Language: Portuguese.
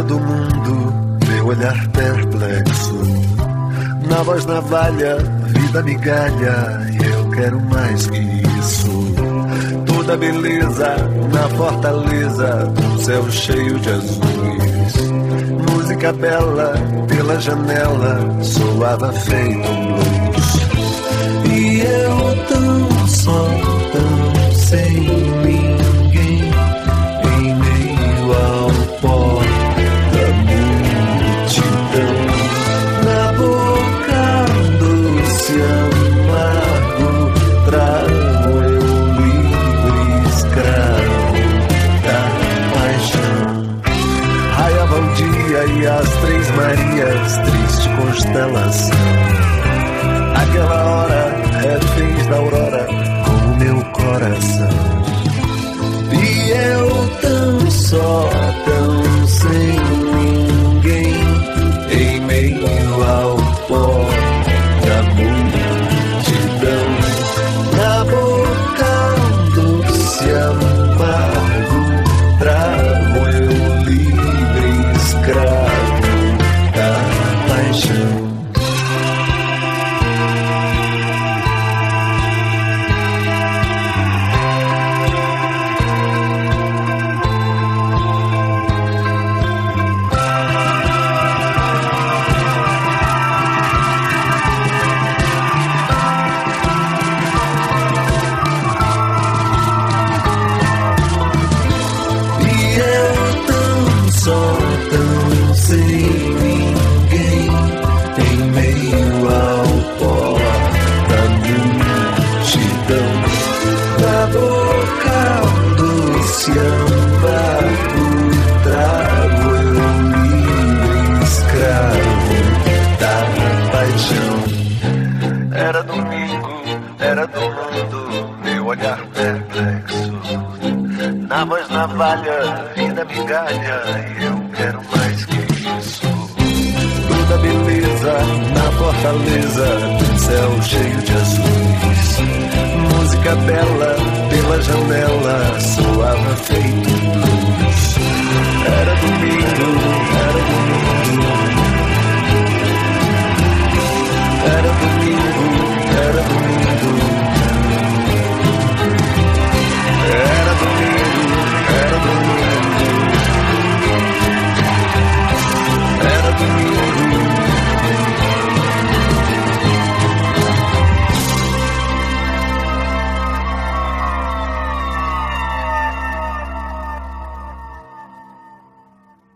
Era do mundo, meu olhar perplexo. Na voz navalha, vida migalha, e eu quero mais que isso. Toda beleza na fortaleza, um céu cheio de azuis. Música bela pela janela, soava feito um blues. E eu tão só, tão sem ninguém, em meio ao pó da multidão. Na boca doce amargo, trago eu livre escravo da paixão. Raiava o dia e as Três Marias, triste constelação. Aquela hora, reféns da aurora, com o meu coração. E eu tão só, tão sem ninguém, em meio ao pó da multidão. Na boca doce amargo, trago eu livre escravo da paixão. Era domingo, era do mundo, meu olhar perplexo. Na voz navalha, vida migalha, e eu quero mais que isso. Toda beleza na fortaleza, céu cheio de azuis. Música bela pela janela, soava feito blues. Era domingo,